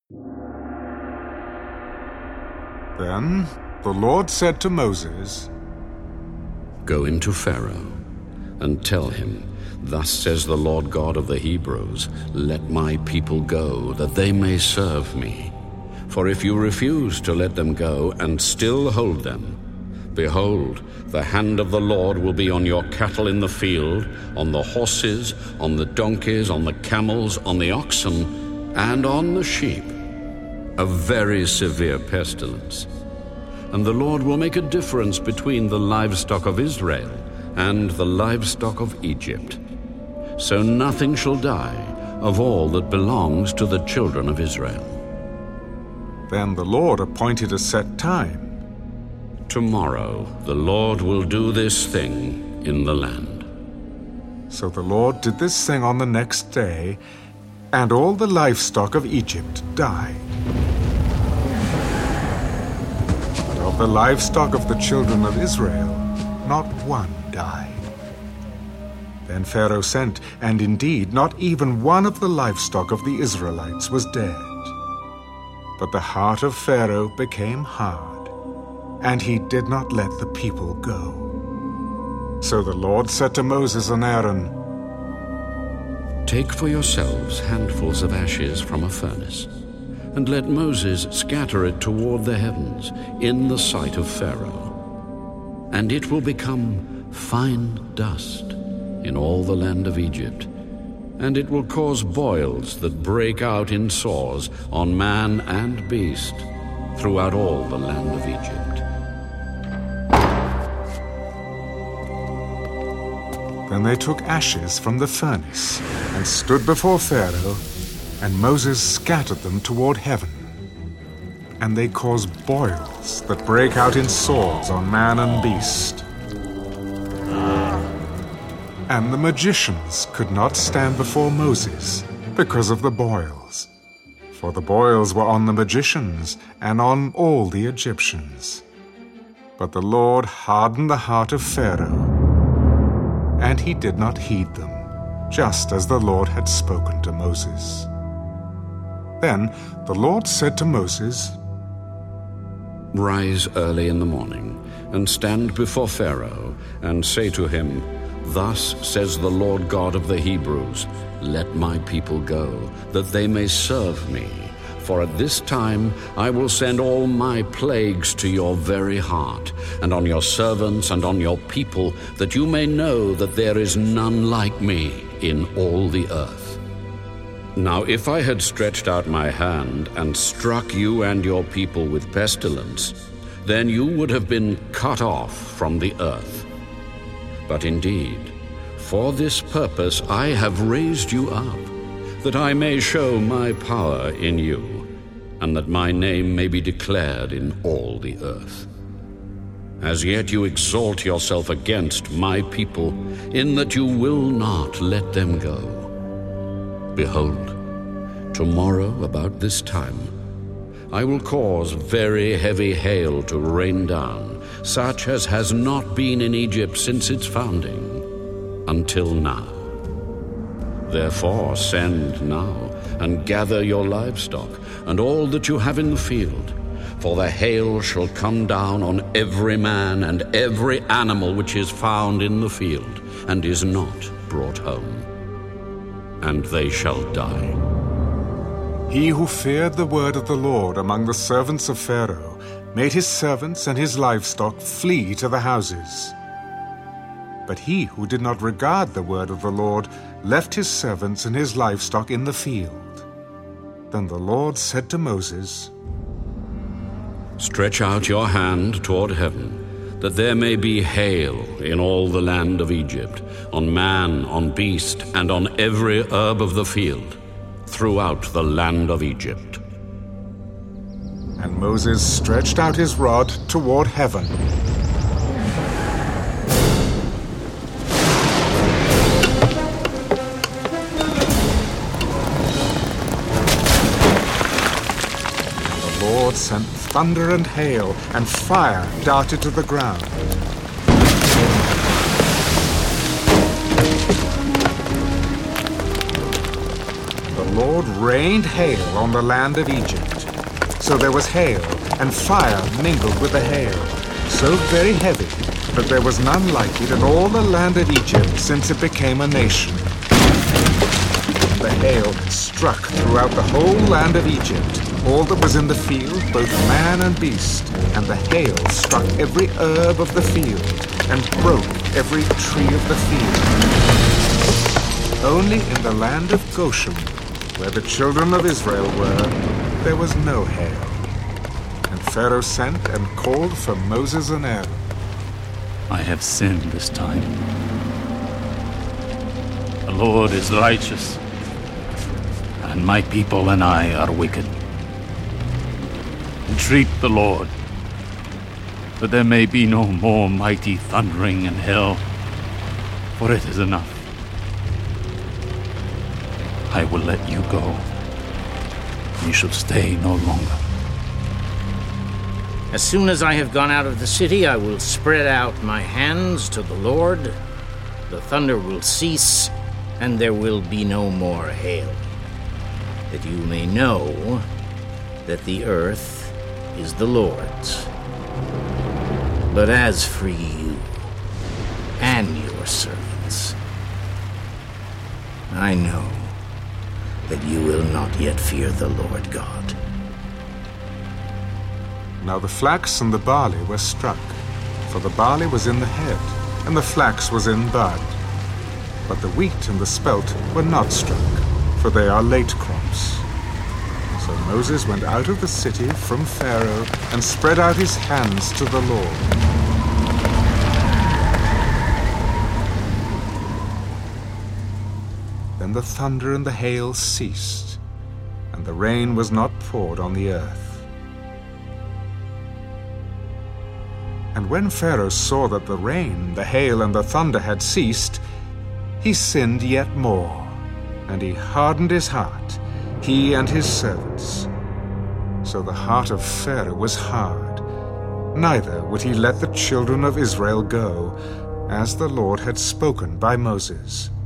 Then the Lord said to Moses, "Go into Pharaoh and tell him, 'Thus says the Lord God of the Hebrews, let my people go, that they may serve me. For if you refuse to let them go and still hold them, behold, the hand of the Lord will be on your cattle in the field, on the horses, on the donkeys, on the camels, on the oxen, and on the sheep, a very severe pestilence. And the Lord will make a difference between the livestock of Israel and the livestock of Egypt. So nothing shall die of all that belongs to the children of Israel.'" Then the Lord appointed a set time. "Tomorrow the Lord will do this thing in the land." So the Lord did this thing on the next day, and all the livestock of Egypt died. But of the livestock of the children of Israel, not one died. Then Pharaoh sent, and indeed not even one of the livestock of the Israelites was dead. But the heart of Pharaoh became hard, and he did not let the people go. So the Lord said to Moses and Aaron, "Take for yourselves handfuls of ashes from a furnace, and let Moses scatter it toward the heavens in the sight of Pharaoh. And it will become fine dust in all the land of Egypt, and it will cause boils that break out in sores on man and beast throughout all the land of Egypt." Then they took ashes from the furnace and stood before Pharaoh, and Moses scattered them toward heaven. And they caused boils that break out in sores on man and beast. And the magicians could not stand before Moses because of the boils, for the boils were on the magicians and on all the Egyptians. But the Lord hardened the heart of Pharaoh, and he did not heed them, just as the Lord had spoken to Moses. Then the Lord said to Moses, "Rise early in the morning, and stand before Pharaoh, and say to him, 'Thus says the Lord God of the Hebrews, let my people go, that they may serve me. For at this time I will send all my plagues to your very heart, and on your servants and on your people, that you may know that there is none like me in all the earth. Now if I had stretched out my hand and struck you and your people with pestilence, then you would have been cut off from the earth. But indeed, for this purpose I have raised you up, that I may show my power in you, and that my name may be declared in all the earth. As yet you exalt yourself against my people, in that you will not let them go. Behold, tomorrow about this time I will cause very heavy hail to rain down, such as has not been in Egypt since its founding, until now. Therefore send now, and gather your livestock, and all that you have in the field, for the hail shall come down on every man and every animal which is found in the field, and is not brought home, and they shall die." He who feared the word of the Lord among the servants of Pharaoh made his servants and his livestock flee to the houses. But he who did not regard the word of the Lord left his servants and his livestock in the field. Then the Lord said to Moses, "Stretch out your hand toward heaven, that there may be hail in all the land of Egypt, on man, on beast, and on every herb of the field, throughout the land of Egypt." And Moses stretched out his rod toward heaven. The Lord sent thunder and hail, and fire darted to the ground. The the Lord rained hail on the land of Egypt. So there was hail, and fire mingled with the hail, so very heavy that there was none like it in all the land of Egypt since it became a nation. And the hail struck throughout the whole land of Egypt, all that was in the field, both man and beast, and the hail struck every herb of the field, and broke every tree of the field. Only in the land of Goshen, where the children of Israel were, there was no hail. And Pharaoh sent and called for Moses and Aaron. I have sinned this time. The Lord is righteous, and my people and I are wicked. Entreat the Lord, that there may be no more mighty thundering in hell, for it is enough. I will let you go. You shall stay no longer. As soon as I have gone out of the city, I will spread out my hands to the Lord. The thunder will cease, and there will be no more hail, that you may know that the earth is the Lord's. But as for you and your servants, I know that you will not yet fear the Lord God. Now the flax and the barley were struck, for the barley was in the head, and the flax was in bud. But the wheat and the spelt were not struck, for they are late crops. So Moses went out of the city from Pharaoh and spread out his hands to the Lord. Then the thunder and the hail ceased, and the rain was not poured on the earth. And when Pharaoh saw that the rain, the hail, and the thunder had ceased, he sinned yet more, and he hardened his heart, he and his servants. So the heart of Pharaoh was hard, neither would he let the children of Israel go, as the Lord had spoken by Moses.